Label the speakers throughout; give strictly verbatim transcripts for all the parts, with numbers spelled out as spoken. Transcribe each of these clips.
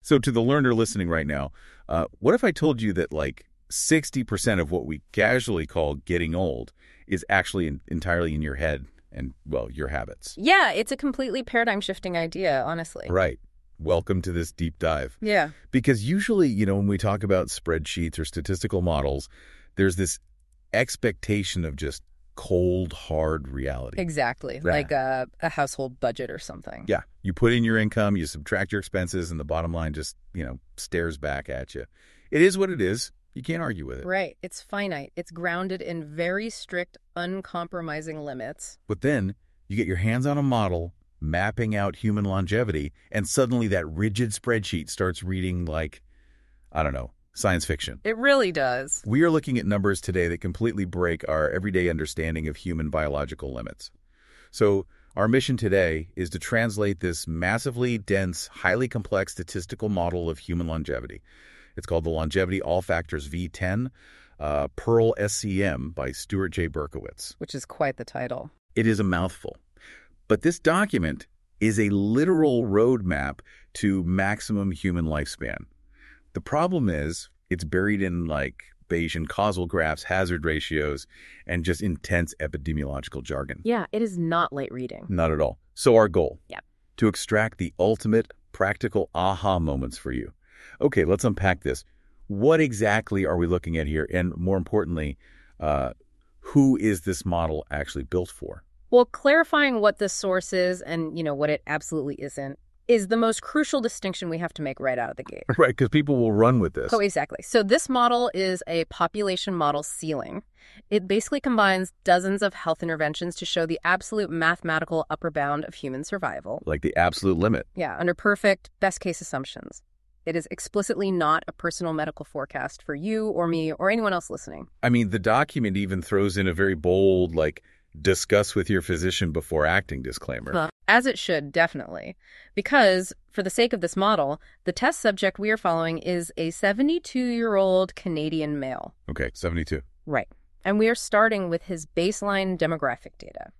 Speaker 1: So to the learner listening right now, uh, what if I told you that like sixty percent of what we casually call getting old is actually in, entirely in your head and, well, your habits?
Speaker 2: Yeah, it's a completely paradigm-shifting idea, honestly.
Speaker 1: Right. Welcome to this deep dive.
Speaker 2: Yeah.
Speaker 1: Because usually, you know, when we talk about spreadsheets or statistical models, there's this expectation of just cold, hard reality.
Speaker 2: Exactly.
Speaker 1: Yeah.
Speaker 2: Like a, a household budget or something.
Speaker 1: Yeah. You put in your income, you subtract your expenses, and the bottom line just, you know, stares back at you. It is what it is. You can't argue with it.
Speaker 2: Right. It's finite. It's grounded in very strict, uncompromising limits.
Speaker 1: But then you get your hands on a model mapping out human longevity, and suddenly that rigid spreadsheet starts reading like, I don't know, science fiction.
Speaker 2: It really does.
Speaker 1: We are looking at numbers today that completely break our everyday understanding of human biological limits. So our mission today is to translate this massively dense, highly complex statistical model of human longevity. It's called the Longevity All Factors V ten, uh, Pearl S C M by Stuart J. Berkowitz.
Speaker 2: Which is quite the title.
Speaker 1: It is a mouthful. But this document is a literal roadmap to maximum human lifespan. The problem is it's buried in like Bayesian causal graphs, hazard ratios, and just intense epidemiological jargon.
Speaker 2: Yeah, it is not light reading.
Speaker 1: Not at all. So our goal?
Speaker 2: Yeah.
Speaker 1: To extract the ultimate practical aha moments for you. Okay, let's unpack this. What exactly are we looking at here? And more importantly, uh, who is this model actually built for?
Speaker 2: Well, clarifying what the source is and, you know, what it absolutely isn't is the most crucial distinction we have to make right out of the gate.
Speaker 1: Right, because people will run with this.
Speaker 2: Oh, exactly. So this model is a population model ceiling. It basically combines dozens of health interventions to show the absolute mathematical upper bound of human survival.
Speaker 1: Like the absolute limit.
Speaker 2: Yeah, under perfect best-case assumptions. It is explicitly not a personal medical forecast for you or me or anyone else listening.
Speaker 1: I mean, the document even throws in a very bold, like, discuss with your physician before acting disclaimer.
Speaker 2: Well, as it should, definitely. Because, for the sake of this model, the test subject we are following is a seventy-two-year-old Canadian male.
Speaker 1: Okay, seventy-two.
Speaker 2: Right. And we are starting with his baseline demographic data.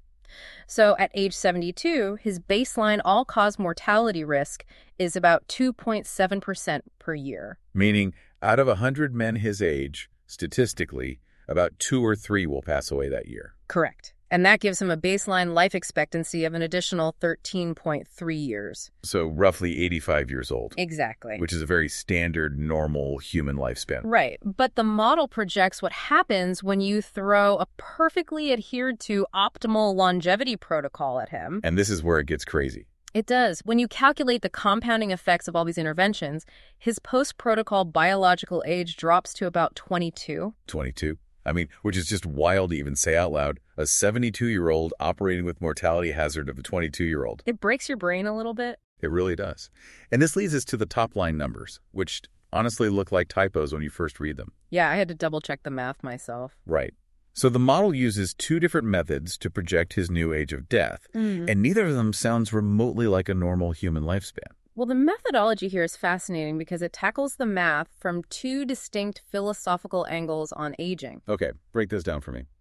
Speaker 2: So at age seventy-two, his baseline all-cause mortality risk is about two point seven percent per year.
Speaker 1: Meaning, out of one hundred men his age, statistically, about two or three will pass away that year.
Speaker 2: Correct. And that gives him a baseline life expectancy of an additional thirteen point three years.
Speaker 1: So roughly eighty-five years old.
Speaker 2: Exactly.
Speaker 1: Which is a very standard, normal human lifespan.
Speaker 2: Right. But the model projects what happens when you throw a perfectly adhered to optimal longevity protocol at him.
Speaker 1: And this is where it gets crazy.
Speaker 2: It does. When you calculate the compounding effects of all these interventions, his post-protocol biological age drops to about twenty-two.
Speaker 1: twenty-two. I mean, which is just wild to even say out loud. A seventy-two-year-old operating with mortality hazard of a twenty-two-year-old.
Speaker 2: It breaks your brain a little bit.
Speaker 1: It really does. And this leads us to the top-line numbers, which honestly look like typos when you first read them.
Speaker 2: Yeah, I had to double-check the math myself.
Speaker 1: Right. So the model uses two different methods to project his new age of death,
Speaker 2: Mm-hmm.
Speaker 1: and neither of them sounds remotely like a normal human lifespan.
Speaker 2: Well, the methodology here is fascinating because it tackles the math from two distinct philosophical angles on aging.
Speaker 1: Okay, break this down for me.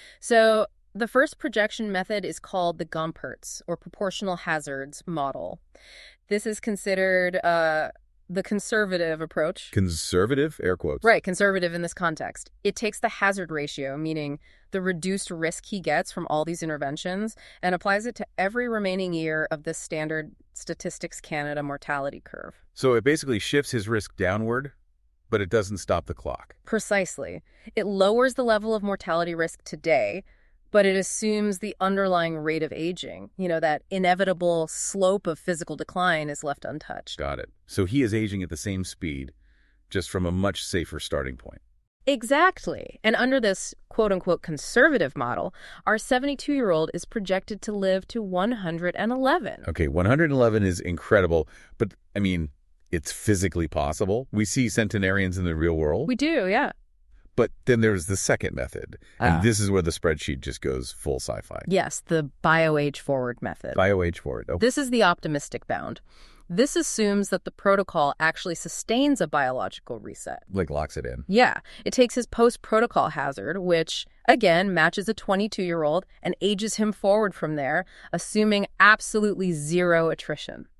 Speaker 2: So the first projection method is called the Gompertz, or proportional hazards model. This is considered uh, the conservative approach.
Speaker 1: Conservative, air quotes.
Speaker 2: Right, conservative in this context. It takes the hazard ratio, meaning the reduced risk he gets from all these interventions, and applies it to every remaining year of the standard Statistics Canada mortality curve.
Speaker 1: So it basically shifts his risk downward, but it doesn't stop the clock.
Speaker 2: Precisely. It lowers the level of mortality risk today, but it assumes the underlying rate of aging, you know, that inevitable slope of physical decline is left untouched.
Speaker 1: Got it. So he is aging at the same speed, just from a much safer starting point.
Speaker 2: Exactly. And under this quote-unquote conservative model, our seventy-two-year-old is projected to live to one hundred eleven.
Speaker 1: Okay, one hundred eleven is incredible, but, I mean, it's physically possible. We see centenarians in the real world.
Speaker 2: We do, yeah.
Speaker 1: But then there's the second method, and
Speaker 2: Ah.
Speaker 1: this is where the spreadsheet just goes full sci-fi.
Speaker 2: Yes, the bio-age forward method.
Speaker 1: Bio-age forward. Oh,
Speaker 2: This is the optimistic bound. This assumes that the protocol actually sustains a biological reset.
Speaker 1: like locks it in.
Speaker 2: Yeah, it takes his post-protocol hazard, which, again, matches a twenty-two-year-old and ages him forward from there, assuming absolutely zero attrition.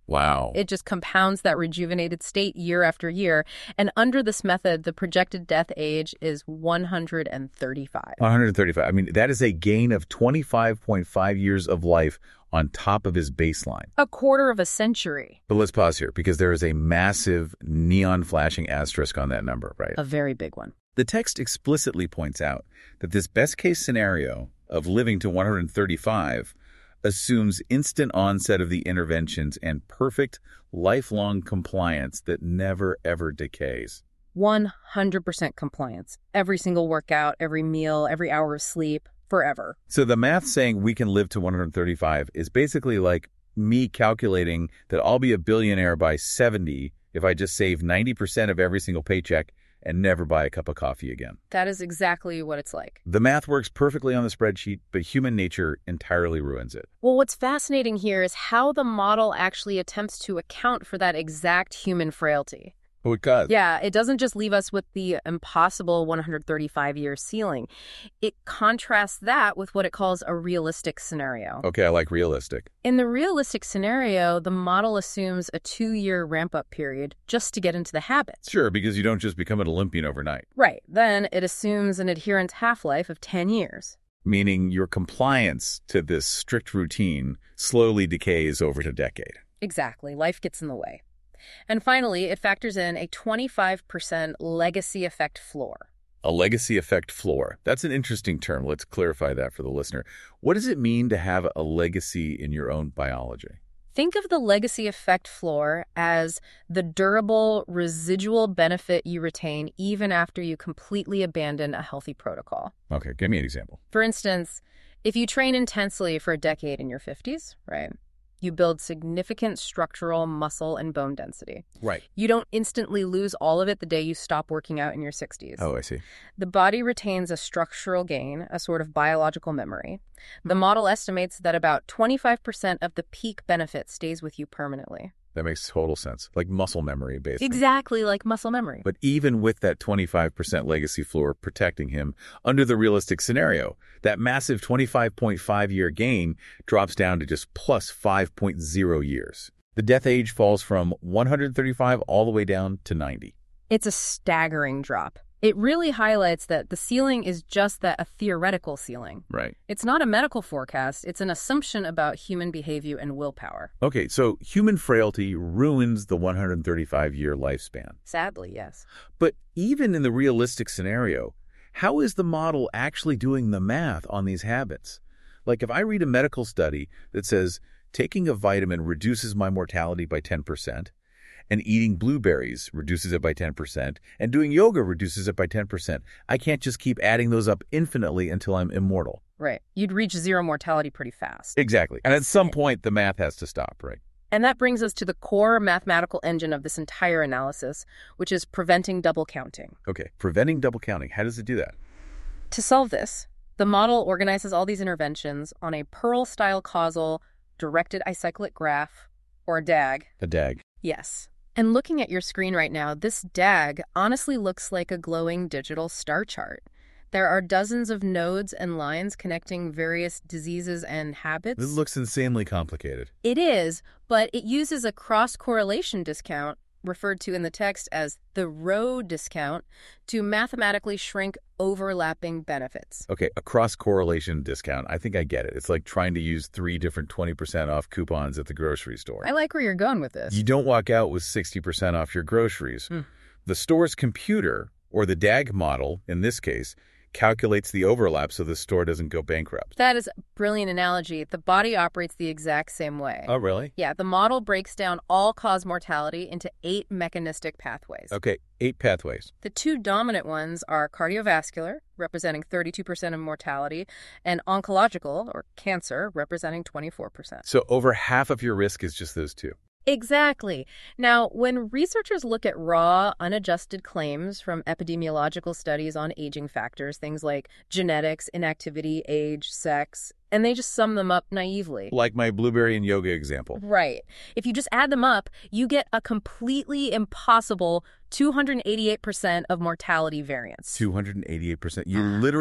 Speaker 1: Wow.
Speaker 2: It just compounds that rejuvenated state year after year. And under this method, the projected death age is one hundred thirty-five.
Speaker 1: one hundred thirty-five. I mean, that is a gain of twenty-five point five years of life on top of his baseline.
Speaker 2: A quarter of a century.
Speaker 1: But let's pause here because there is a massive neon flashing asterisk on that number, right?
Speaker 2: A very big one.
Speaker 1: The text explicitly points out that this best-case scenario of living to one hundred thirty-five assumes instant onset of the interventions and perfect lifelong compliance that never, ever decays.
Speaker 2: one hundred percent compliance. Every single workout, every meal, every hour of sleep, forever.
Speaker 1: So the math saying we can live to one hundred thirty-five is basically like me calculating that I'll be a billionaire by seventy if I just save ninety percent of every single paycheck and never buy a cup of coffee again.
Speaker 2: That is exactly what it's like.
Speaker 1: The math works perfectly on the spreadsheet, but human nature entirely ruins it.
Speaker 2: Well, what's fascinating here is how the model actually attempts to account for that exact human frailty.
Speaker 1: Oh, it does.
Speaker 2: Yeah, it doesn't just leave us with the impossible one hundred thirty-five year ceiling. It contrasts that with what it calls a realistic scenario.
Speaker 1: Okay, I like realistic.
Speaker 2: In the realistic scenario, the model assumes a two-year ramp-up period just to get into the habits.
Speaker 1: Sure, because you don't just become an Olympian overnight.
Speaker 2: Right. Then it assumes an adherent half-life of ten years.
Speaker 1: Meaning your compliance to this strict routine slowly decays over a decade.
Speaker 2: Exactly. Life gets in the way. And finally, it factors in a twenty-five percent legacy effect floor.
Speaker 1: A legacy effect floor. That's an interesting term. Let's clarify that for the listener. What does it mean to have a legacy in your own biology?
Speaker 2: Think of the legacy effect floor as the durable residual benefit you retain even after you completely abandon a healthy protocol.
Speaker 1: Okay, give me an example.
Speaker 2: For instance, if you train intensely for a decade in your fifties, right? You build significant structural muscle and bone density.
Speaker 1: Right.
Speaker 2: You don't instantly lose all of it the day you stop working out in your sixties.
Speaker 1: Oh, I see.
Speaker 2: The body retains a structural gain, a sort of biological memory. The model estimates that about twenty-five percent of the peak benefit stays with you permanently.
Speaker 1: That makes total sense. Like muscle memory, basically.
Speaker 2: Exactly like muscle memory.
Speaker 1: But even with that twenty-five percent legacy floor protecting him, under the realistic scenario, that massive twenty-five point five year gain drops down to just plus five point zero years. The death age falls from one hundred thirty-five all the way down to ninety.
Speaker 2: It's a staggering drop. It really highlights that the ceiling is just that, a theoretical ceiling.
Speaker 1: Right.
Speaker 2: It's not a medical forecast. It's an assumption about human behavior and willpower.
Speaker 1: Okay, so human frailty ruins the one hundred thirty-five year lifespan.
Speaker 2: Sadly, yes.
Speaker 1: But even in the realistic scenario, how is the model actually doing the math on these habits? Like if I read a medical study that says taking a vitamin reduces my mortality by ten percent, and eating blueberries reduces it by ten percent, and doing yoga reduces it by ten percent. I can't just keep adding those up infinitely until I'm immortal.
Speaker 2: Right. You'd reach zero mortality pretty fast.
Speaker 1: Exactly. And at some point, the math has to stop, right?
Speaker 2: And that brings us to the core mathematical engine of this entire analysis, which is preventing double counting.
Speaker 1: Okay, preventing double counting. How does it do that?
Speaker 2: To solve this, the model organizes all these interventions on a Pearl-style causal directed acyclic graph, or a D A G.
Speaker 1: A D A G.
Speaker 2: Yes. And looking at your screen right now, this D A G honestly looks like a glowing digital star chart. There are dozens of nodes and lines connecting various diseases and habits.
Speaker 1: It looks insanely complicated.
Speaker 2: It is, but it uses a cross-correlation discount, referred to in the text as the row discount, to mathematically shrink overlapping benefits.
Speaker 1: Okay, a cross-correlation discount. I think I get it. It's like trying to use three different twenty percent off coupons at the grocery store.
Speaker 2: I like where you're going with this.
Speaker 1: You don't walk out with sixty percent off your groceries.
Speaker 2: Hmm.
Speaker 1: The store's computer, or the D A G model in this case, calculates the overlap so the store doesn't go bankrupt.
Speaker 2: That is a brilliant analogy. The body operates the exact same way.
Speaker 1: Oh, really?
Speaker 2: Yeah, the model breaks down all-cause mortality into eight mechanistic pathways.
Speaker 1: Okay, eight pathways.
Speaker 2: The two dominant ones are cardiovascular, representing thirty-two percent of mortality, and oncological, or cancer, representing twenty-four percent.
Speaker 1: So over half of your risk is just those two.
Speaker 2: Exactly. Now, when researchers look at raw, unadjusted claims from epidemiological studies on aging factors, things like genetics, inactivity, age, sex, and they just sum them up naively.
Speaker 1: Like my blueberry and yoga example.
Speaker 2: Right. If you just add them up, you get a completely impossible two hundred eighty-eight percent of mortality variance.
Speaker 1: two hundred eighty-eight percent. You literally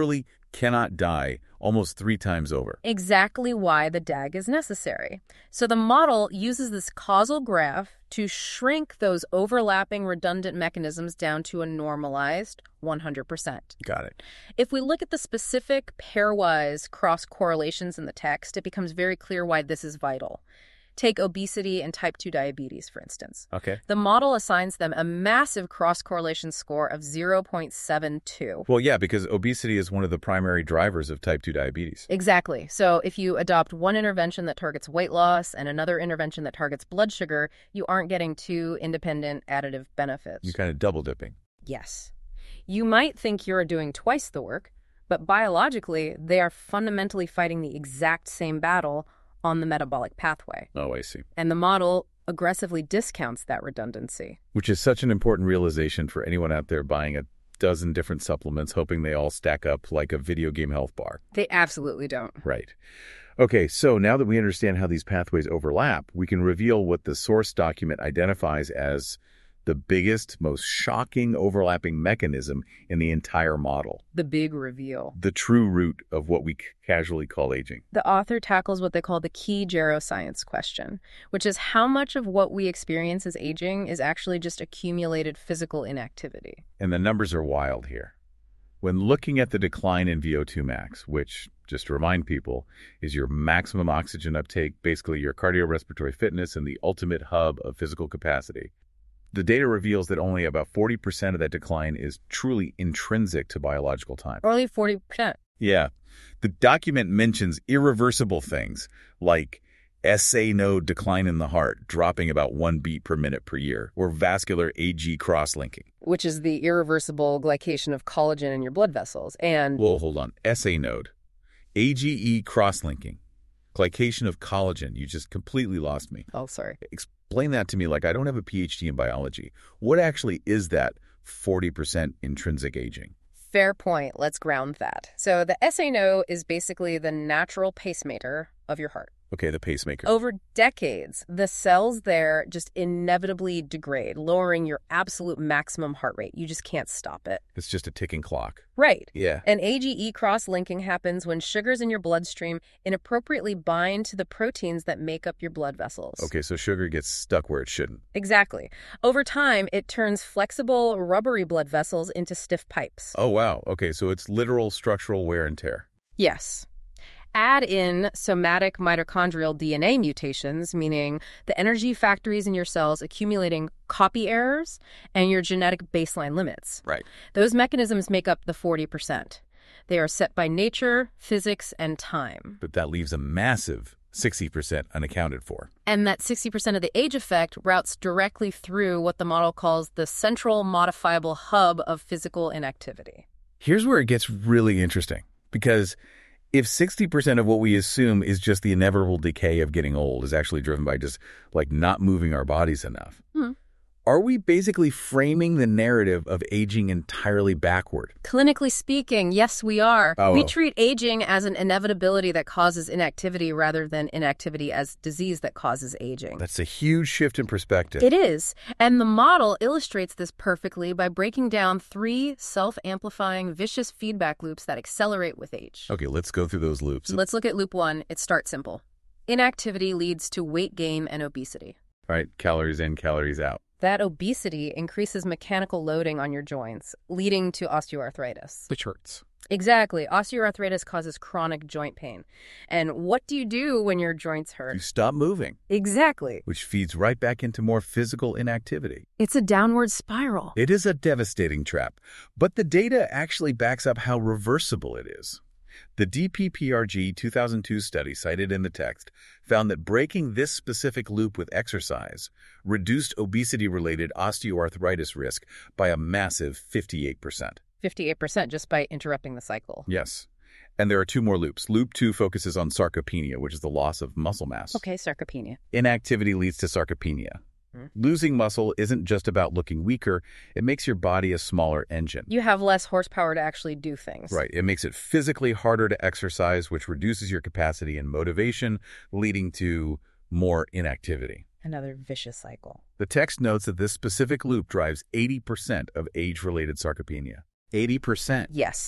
Speaker 1: cannot die almost three times over.
Speaker 2: Exactly why the D A G is necessary. So the model uses this causal graph to shrink those overlapping redundant mechanisms down to a normalized one hundred percent.
Speaker 1: Got it.
Speaker 2: If we look at the specific pairwise cross correlations in the text, it becomes very clear why this is vital. Take obesity and type two diabetes, for instance.
Speaker 1: Okay.
Speaker 2: The model assigns them a massive cross-correlation score of zero point seven two.
Speaker 1: Well, yeah, because obesity is one of the primary drivers of type two diabetes.
Speaker 2: Exactly. So if you adopt one intervention that targets weight loss and another intervention that targets blood sugar, you aren't getting two independent additive benefits.
Speaker 1: You're kind of double dipping.
Speaker 2: Yes. You might think you're doing twice the work, but biologically, they are fundamentally fighting the exact same battle on the metabolic pathway.
Speaker 1: Oh, I see.
Speaker 2: And the model aggressively discounts that redundancy.
Speaker 1: Which is such an important realization for anyone out there buying a dozen different supplements, hoping they all stack up like a video game health bar.
Speaker 2: They absolutely don't.
Speaker 1: Right. Okay, so now that we understand how these pathways overlap, we can reveal what the source document identifies as the biggest, most shocking overlapping mechanism in the entire model.
Speaker 2: The big reveal.
Speaker 1: The true root of what we casually call aging.
Speaker 2: The author tackles what they call the key geroscience question, which is how much of what we experience as aging is actually just accumulated physical inactivity.
Speaker 1: And the numbers are wild here. When looking at the decline in V O two max, which, just to remind people, is your maximum oxygen uptake, basically your cardiorespiratory fitness and the ultimate hub of physical capacity, the data reveals that only about forty percent of that decline is truly intrinsic to biological time.
Speaker 2: Only forty percent.
Speaker 1: Yeah. The document mentions irreversible things like S A node decline in the heart, dropping about one beat per minute per year, or vascular A G cross-linking.
Speaker 2: Which is the irreversible glycation of collagen in your blood vessels. And...
Speaker 1: Well, hold on. S A node. A G E cross-linking. Glycation of collagen. You just completely lost me.
Speaker 2: Oh, sorry.
Speaker 1: Explain that to me like I don't have a P H D in biology. What actually is that forty percent intrinsic aging?
Speaker 2: Fair point. Let's ground that. So the S A node is basically the natural pacemaker of your heart.
Speaker 1: Okay, the pacemaker.
Speaker 2: Over decades, the cells there just inevitably degrade, lowering your absolute maximum heart rate. You just can't stop it.
Speaker 1: It's just a ticking clock.
Speaker 2: Right.
Speaker 1: Yeah.
Speaker 2: And A G E cross-linking happens when sugars in your bloodstream inappropriately bind to the proteins that make up your blood vessels.
Speaker 1: Okay, so sugar gets stuck where it shouldn't.
Speaker 2: Exactly. Over time, it turns flexible, rubbery blood vessels into stiff pipes.
Speaker 1: Oh, wow. Okay, so it's literal structural wear and tear.
Speaker 2: Yes. Add in somatic mitochondrial D N A mutations, meaning the energy factories in your cells accumulating copy errors and your genetic baseline limits.
Speaker 1: Right.
Speaker 2: Those mechanisms make up the forty percent. They are set by nature, physics, and time.
Speaker 1: But that leaves a massive sixty percent unaccounted for.
Speaker 2: And that sixty percent of the age effect routes directly through what the model calls the central modifiable hub of physical inactivity.
Speaker 1: Here's where it gets really interesting, because if sixty percent of what we assume is just the inevitable decay of getting old is actually driven by just, like, not moving our bodies enough,
Speaker 2: Hmm.
Speaker 1: are we basically framing the narrative of aging entirely backward?
Speaker 2: Clinically speaking, yes, we are.
Speaker 1: Oh,
Speaker 2: we
Speaker 1: well.
Speaker 2: treat aging as an inevitability that causes inactivity rather than inactivity as disease that causes aging.
Speaker 1: That's a huge shift in perspective.
Speaker 2: It is. And the model illustrates this perfectly by breaking down three self-amplifying vicious feedback loops that accelerate with age.
Speaker 1: Okay, let's go through those loops.
Speaker 2: Let's look at loop one. It starts simple. Inactivity leads to weight gain and obesity.
Speaker 1: All right, calories in, calories out.
Speaker 2: That obesity increases mechanical loading on your joints, leading to osteoarthritis.
Speaker 1: Which hurts.
Speaker 2: Exactly. Osteoarthritis causes chronic joint pain. And what do you do when your joints hurt?
Speaker 1: You stop moving,
Speaker 2: Exactly.
Speaker 1: which feeds right back into more physical inactivity.
Speaker 2: It's a downward spiral.
Speaker 1: It is a devastating trap, but the data actually backs up how reversible it is. The D P P R G two thousand two study cited in the text found that breaking this specific loop with exercise reduced obesity-related osteoarthritis risk by a massive fifty-eight percent.
Speaker 2: fifty-eight percent just by interrupting the cycle.
Speaker 1: Yes. And there are two more loops. Loop two focuses on sarcopenia, which is the loss of muscle mass.
Speaker 2: Okay, sarcopenia.
Speaker 1: Inactivity leads to sarcopenia.
Speaker 2: Hmm.
Speaker 1: Losing muscle isn't just about looking weaker. It makes your body a smaller engine.
Speaker 2: You have less horsepower to actually do things.
Speaker 1: Right. It makes it physically harder to exercise, which reduces your capacity and motivation, leading to more inactivity.
Speaker 2: Another vicious cycle.
Speaker 1: The text notes that this specific loop drives eighty percent of age-related sarcopenia. eighty percent.
Speaker 2: Yes.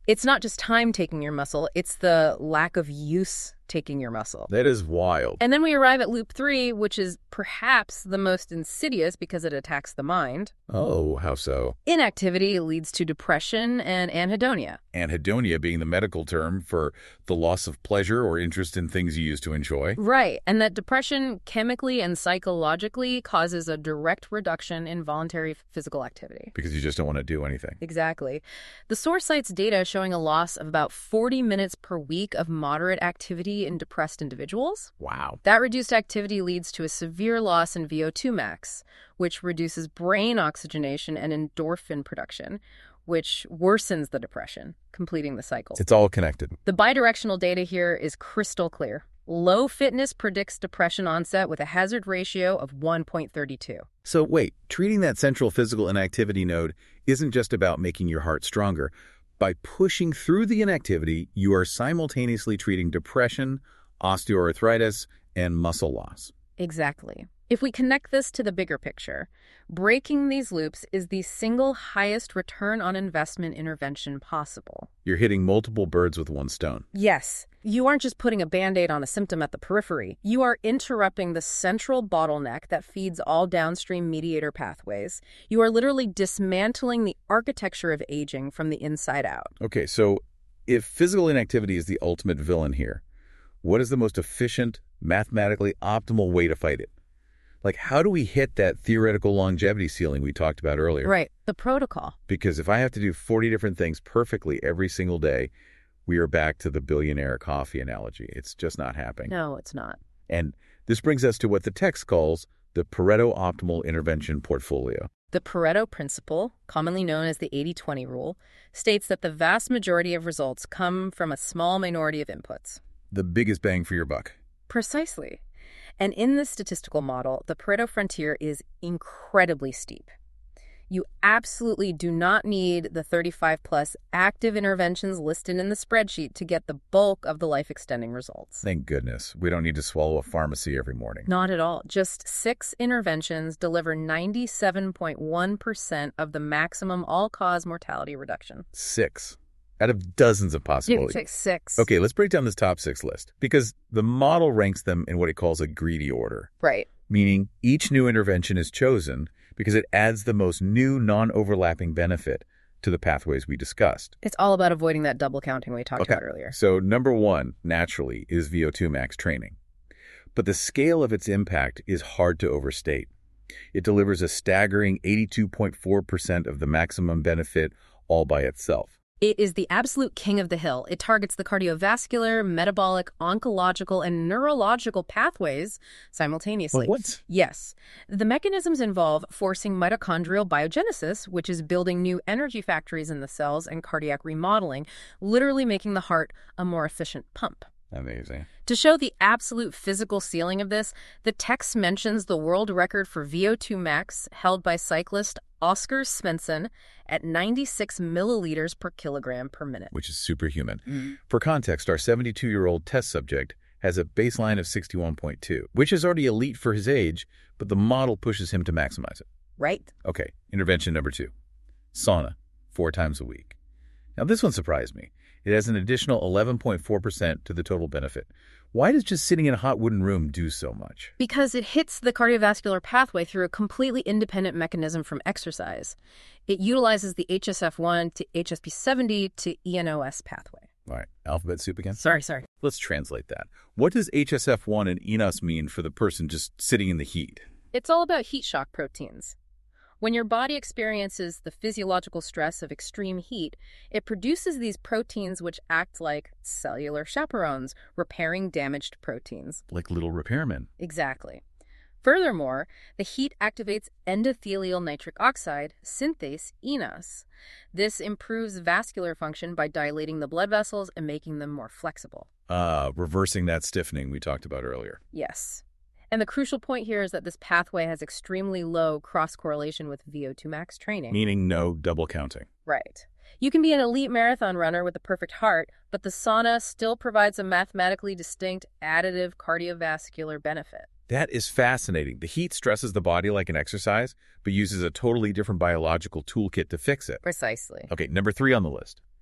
Speaker 2: It's not just time taking your muscle, it's the lack of use taking your muscle.
Speaker 1: That is wild.
Speaker 2: And then we arrive at loop three, which is perhaps the most insidious because it attacks the mind.
Speaker 1: Oh, how so?
Speaker 2: Inactivity leads to depression and anhedonia.
Speaker 1: Anhedonia being the medical term for the loss of pleasure or interest in things you used to enjoy.
Speaker 2: Right, and that depression chemically and psychologically causes a direct reduction in voluntary physical activity.
Speaker 1: Because you just don't want to do anything.
Speaker 2: Exactly. The source cites data showing a loss of about forty minutes per week of moderate activity in depressed individuals.
Speaker 1: Wow.
Speaker 2: That reduced activity leads to a severe loss in V O two max, which reduces brain oxygenation and endorphin production, which worsens the depression, completing the cycle.
Speaker 1: It's all connected.
Speaker 2: The bidirectional data here is crystal clear. Low fitness predicts depression onset with a hazard ratio of one point three two.
Speaker 1: So wait, treating that central physical inactivity node isn't just about making your heart stronger. By pushing through the inactivity, you are simultaneously treating depression, osteoarthritis, and muscle loss.
Speaker 2: Exactly. If we connect this to the bigger picture, breaking these loops is the single highest return on investment intervention possible.
Speaker 1: You're hitting multiple birds with one stone.
Speaker 2: Yes. You aren't just putting a Band-Aid on a symptom at the periphery. You are interrupting the central bottleneck that feeds all downstream mediator pathways. You are literally dismantling the architecture of aging from the inside out.
Speaker 1: Okay, so if physical inactivity is the ultimate villain here, what is the most efficient, mathematically optimal way to fight it? Like, how do we hit that theoretical longevity ceiling we talked about earlier?
Speaker 2: Right, the protocol.
Speaker 1: Because if I have to do forty different things perfectly every single day, we are back to the billionaire coffee analogy. It's just not happening.
Speaker 2: No, it's not.
Speaker 1: And this brings us to what the text calls the Pareto Optimal Intervention Portfolio.
Speaker 2: The Pareto principle, commonly known as the eighty twenty rule, states that the vast majority of results come from a small minority of inputs.
Speaker 1: The biggest bang for your buck.
Speaker 2: Precisely. And in this statistical model, the Pareto frontier is incredibly steep. You absolutely do not need the thirty-five plus active interventions listed in the spreadsheet to get the bulk of the life-extending results.
Speaker 1: Thank goodness. We don't need to swallow a pharmacy every morning.
Speaker 2: Not at all. Just six interventions deliver ninety-seven point one percent of the maximum all-cause mortality reduction.
Speaker 1: Six. Out of dozens of possibilities.
Speaker 2: Six. Six.
Speaker 1: Okay, let's break down this top six list. Because the model ranks them in what it calls a greedy order.
Speaker 2: Right.
Speaker 1: Meaning each new intervention is chosen because it adds the most new non-overlapping benefit to the pathways we discussed.
Speaker 2: It's all about avoiding that double counting we talked
Speaker 1: Okay.
Speaker 2: about earlier.
Speaker 1: So number one, naturally, is V O two max training. But the scale of its impact is hard to overstate. It delivers a staggering eighty-two point four percent of the maximum benefit all by itself.
Speaker 2: It is the absolute king of the hill. It targets the cardiovascular, metabolic, oncological, and neurological pathways simultaneously.
Speaker 1: What?
Speaker 2: Yes. The mechanisms involve forcing mitochondrial biogenesis, which is building new energy factories in the cells, and cardiac remodeling, literally making the heart a more efficient pump.
Speaker 1: Amazing.
Speaker 2: To show the absolute physical ceiling of this, the text mentions the world record for V O two max held by cyclist Oscar Svensson at ninety-six milliliters per kilogram per minute.
Speaker 1: Which is superhuman.
Speaker 2: Mm-hmm.
Speaker 1: For context, our seventy-two-year-old test subject has a baseline of sixty-one point two, which is already elite for his age, but the model pushes him to maximize it.
Speaker 2: Right.
Speaker 1: Okay, intervention number two. Sauna, four times a week. Now, this one surprised me. It has an additional eleven point four percent to the total benefit. Why does just sitting in a hot wooden room do so much?
Speaker 2: Because it hits the cardiovascular pathway through a completely independent mechanism from exercise. It utilizes the H S F one to H S P seventy to E N O S pathway.
Speaker 1: All right, alphabet soup again?
Speaker 2: Sorry, sorry.
Speaker 1: Let's translate that. What does H S F one and E N O S mean for the person just sitting in the heat?
Speaker 2: It's all about heat shock proteins. When your body experiences the physiological stress of extreme heat, it produces these proteins which act like cellular chaperones, repairing damaged proteins.
Speaker 1: Like little repairmen.
Speaker 2: Exactly. Furthermore, the heat activates endothelial nitric oxide, synthase E N O S. This improves vascular function by dilating the blood vessels and making them more flexible.
Speaker 1: Uh, reversing that stiffening we talked about earlier.
Speaker 2: Yes. And the crucial point here is that this pathway has extremely low cross-correlation with V O two max training.
Speaker 1: Meaning no double counting.
Speaker 2: Right. You can be an elite marathon runner with a perfect heart, but the sauna still provides a mathematically distinct additive cardiovascular benefit.
Speaker 1: That is fascinating. The heat stresses the body like an exercise, but uses a totally different biological toolkit to fix it.
Speaker 2: Precisely.
Speaker 1: Okay, number three on the list.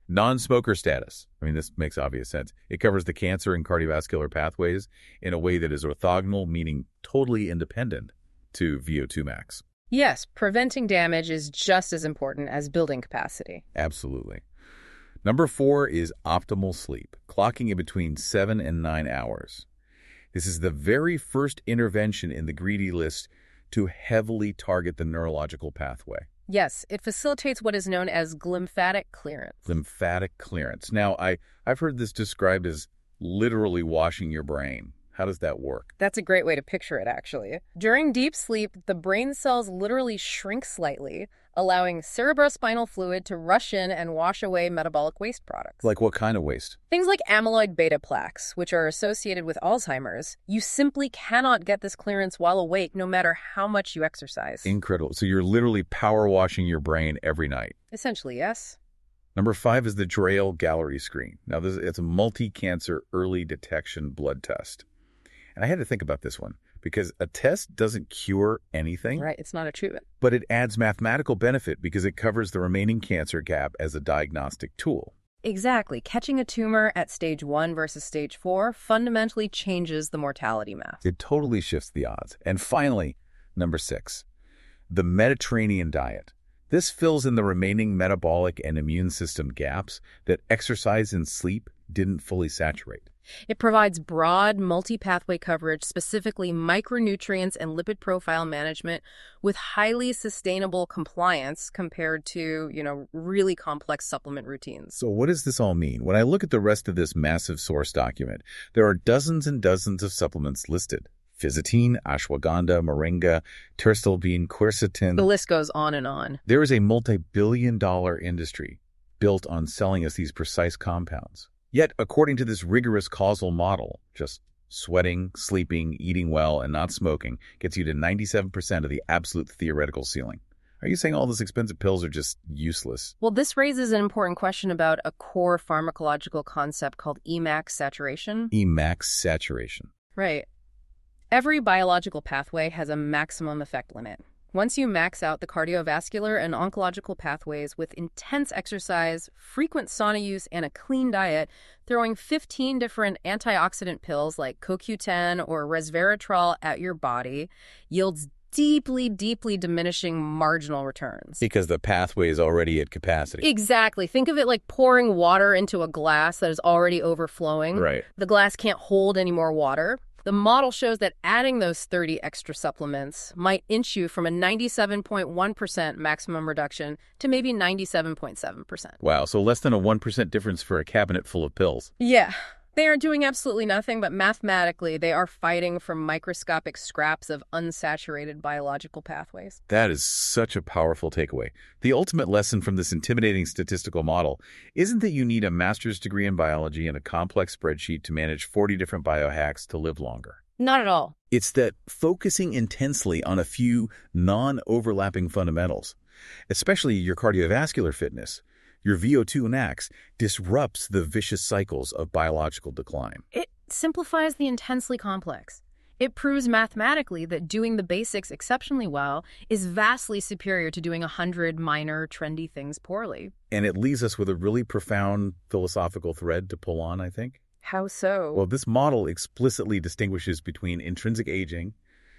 Speaker 1: Non-smoker status. I mean, this makes obvious sense. It covers the cancer and cardiovascular pathways in a way that is orthogonal, meaning totally independent to V O two max.
Speaker 2: Yes, preventing damage is just as important as building capacity.
Speaker 1: Absolutely. Number four is optimal sleep, clocking in between seven and nine hours. This is the very first intervention in the GREEDY list to heavily target the neurological pathway.
Speaker 2: Yes, it facilitates what is known as glymphatic clearance.
Speaker 1: Lymphatic clearance. Now, I, I've heard this described as literally washing your brain. How does that work?
Speaker 2: That's a great way to picture it, actually. During deep sleep, the brain cells literally shrink slightly, allowing cerebrospinal fluid to rush in and wash away metabolic waste products.
Speaker 1: Like what kind of waste?
Speaker 2: Things like amyloid beta plaques, which are associated with Alzheimer's. You simply cannot get this clearance while awake, no matter how much you exercise.
Speaker 1: Incredible. So you're literally power washing your brain every night.
Speaker 2: Essentially, yes.
Speaker 1: Number five is the Drail Gallery Screen. Now, this it's a multi-cancer early detection blood test. And I had to think about this one because a test doesn't cure anything.
Speaker 2: Right, it's not a treatment.
Speaker 1: But it adds mathematical benefit because it covers the remaining cancer gap as a diagnostic tool.
Speaker 2: Exactly. Catching a tumor at stage one versus stage four fundamentally changes the mortality math.
Speaker 1: It totally shifts the odds. And finally, number six, the Mediterranean diet. This fills in the remaining metabolic and immune system gaps that exercise and sleep didn't fully saturate.
Speaker 2: It provides broad, multi-pathway coverage, specifically micronutrients and lipid profile management, with highly sustainable compliance compared to, you know, really complex supplement routines.
Speaker 1: So what does this all mean? When I look at the rest of this massive source document, there are dozens and dozens of supplements listed. Physitine, ashwagandha, moringa, terstelbine, quercetin.
Speaker 2: The list goes on and on.
Speaker 1: There is a multi-billion dollar industry built on selling us these precise compounds. Yet, according to this rigorous causal model, just sweating, sleeping, eating well, and not smoking gets you to ninety-seven percent of the absolute theoretical ceiling. Are you saying all those expensive pills are just useless?
Speaker 2: Well, this raises an important question about a core pharmacological concept called Emax saturation.
Speaker 1: Emax saturation.
Speaker 2: Right. Every biological pathway has a maximum effect limit. Once you max out the cardiovascular and oncological pathways with intense exercise, frequent sauna use, and a clean diet, throwing fifteen different antioxidant pills like C O Q ten or resveratrol at your body yields deeply, deeply diminishing marginal returns.
Speaker 1: Because the pathway is already at capacity.
Speaker 2: Exactly. Think of it like pouring water into a glass that is already overflowing.
Speaker 1: Right.
Speaker 2: The glass can't hold any more water. The model shows that adding those thirty extra supplements might inch you from a ninety-seven point one percent maximum reduction to maybe ninety-seven point seven percent.
Speaker 1: Wow, so less than a one percent difference for a cabinet full of pills.
Speaker 2: Yeah. They are doing absolutely nothing, but mathematically, they are fighting for microscopic scraps of unsaturated biological pathways.
Speaker 1: That is such a powerful takeaway. The ultimate lesson from this intimidating statistical model isn't that you need a master's degree in biology and a complex spreadsheet to manage forty different biohacks to live longer.
Speaker 2: Not at all.
Speaker 1: It's that focusing intensely on a few non-overlapping fundamentals, especially your cardiovascular fitness, your V O two max, disrupts the vicious cycles of biological decline.
Speaker 2: It simplifies the intensely complex. It proves mathematically that doing the basics exceptionally well is vastly superior to doing a hundred minor, trendy things poorly.
Speaker 1: And it leaves us with a really profound philosophical thread to pull on, I think.
Speaker 2: How so?
Speaker 1: Well, this model explicitly distinguishes between intrinsic aging,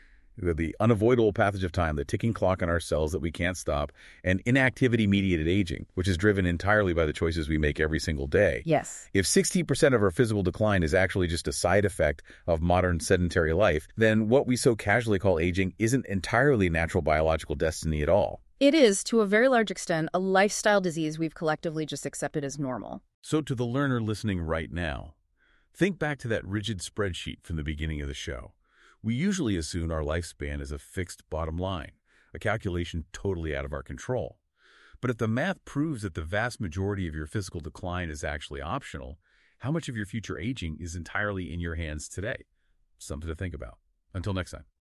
Speaker 1: the unavoidable passage of time, the ticking clock on our cells that we can't stop, and inactivity-mediated aging, which is driven entirely by the choices we make every single day.
Speaker 2: Yes.
Speaker 1: If sixty percent of our physical decline is actually just a side effect of modern sedentary life, then what we so casually call aging isn't entirely natural biological destiny at all.
Speaker 2: It is, to a very large extent, a lifestyle disease we've collectively just accepted as normal.
Speaker 1: So to the learner listening right now, think back to that rigid spreadsheet from the beginning of the show. We usually assume our lifespan is a fixed bottom line, a calculation totally out of our control. But if the math proves that the vast majority of your physical decline is actually optional, how much of your future aging is entirely in your hands today? Something to think about. Until next time.